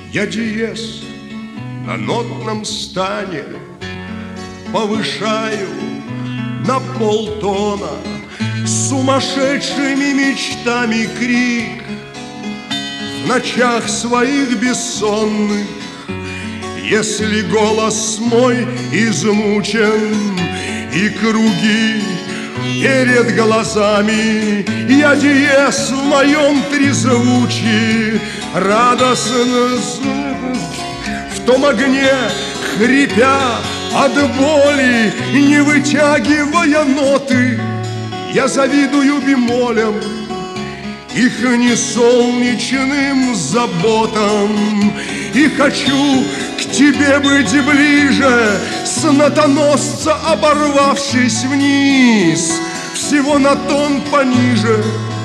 Я диез на нотном стане повышаю на полтона, сумасшедшими мечтами крик. В ночах своих бессонных, если голос мой измучен и круги перед глазами, я диез в моем трезвучии радостно в том огне, хрипя от боли, не вытягивая ноты, я завидую бемолям, их несолнечным заботам, и хочу к тебе быть ближе, с нотоносца оборвавшись вниз, всего на тон пониже.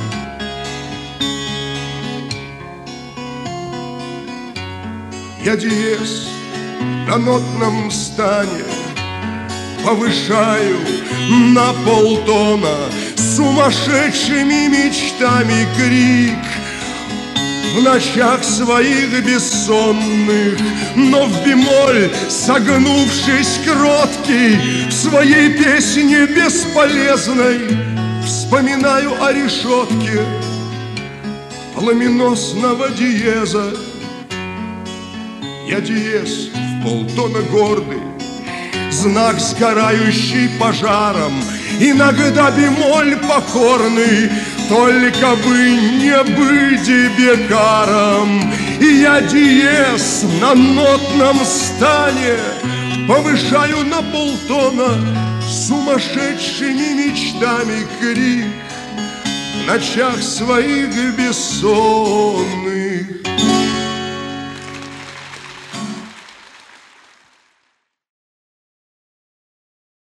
Я диез на нотном стане повышаю на полтона, сумасшедшими мечтами крик. В ночах своих бессонных, но в бемоль согнувшись кроткий, в своей песне бесполезной вспоминаю о решетке пламеносного диеза. Я диез в полтона гордый, знак сгорающий пожаром, иногда бемоль покорный, только бы не быть бекаром. И я диез на нотном стане повышаю на полтона, сумасшедшими мечтами крик. В ночах своих бессонных